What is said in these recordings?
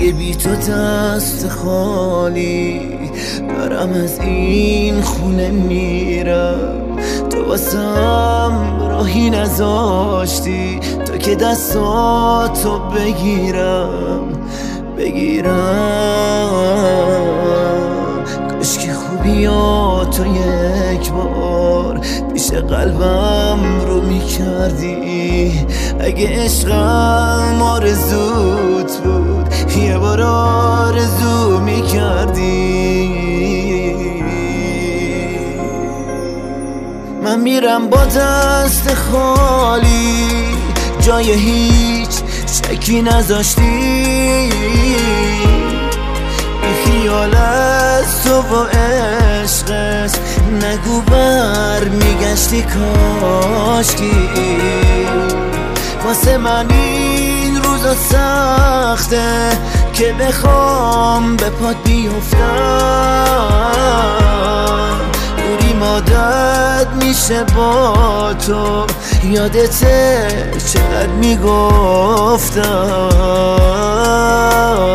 اگه بی تو دست خالی برم از این خونه میرم. تو واسم راهی نذاشتی تا که دستاتو بگیرم. کاش که خوبیاتو یک بار پیش قلبم رو میکردی. اگه عشقم آرزوت بود یه بار آرزو میکردی. من میرم با دست خالی، جای هیچ شکی نذاشتی. بی خیال از تو و عشقت نگو بر میگشتی کاشکی. واسه من این روزا سخته که بخوام به پات بیفتم. دوری مادت میشه با تو، یادته چقدر میگفتم.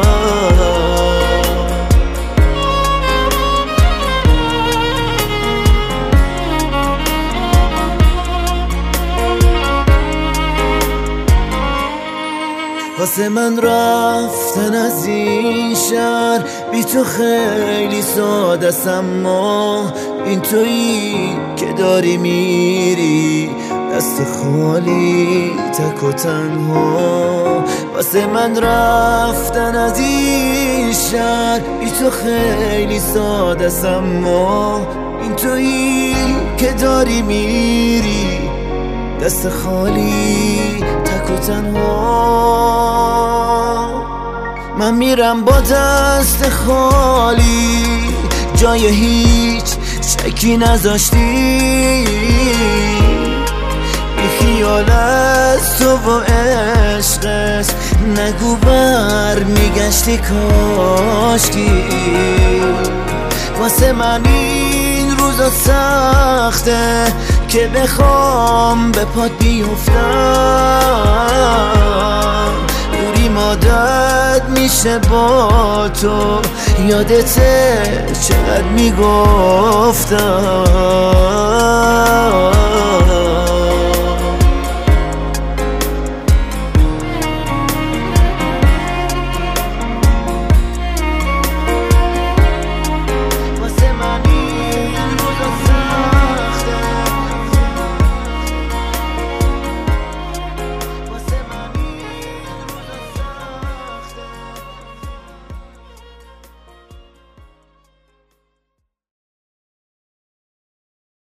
واسه من رفتن از این شهر بی تو خیلی ساده است، اما این تویی که داری میری دست خالی تک و تنها. واسه من رفتن از این شهر بی تو خیلی ساده است، اما این تویی که داری میری دست خالی تک و تنها. من میرم با دست خالی، جای هیچ شکی نذاشتی. بی خیال از تو و عشقت نگو بر میگشتی کاشکی. واسه من این روزا سخته که بخوام به پات بیفتم. دوری مادت میشه با تو، یادته چقدر میگفتم.